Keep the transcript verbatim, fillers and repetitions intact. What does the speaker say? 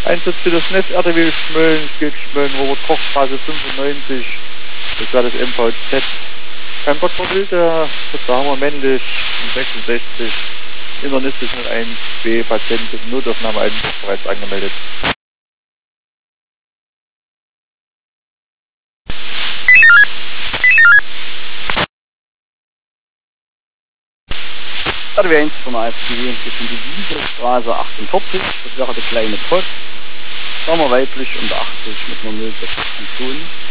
Einsatz für das Netz R T W Schmölln, es geht Schmölln, Robert Kochstraße fünfundneunzig, das war das M V Z. Beim Doktor Wilde, da haben wir männlich sechsundsechzig, internistische null eins B, Patient mit Notaufnahme Eisenbach bereits angemeldet. R T W eins von A F G, wir sind die Wieserstraße achtundvierzig, das wäre der kleine Post, sagen wir weiblich unter achtzig mit einer null sechs Funktion.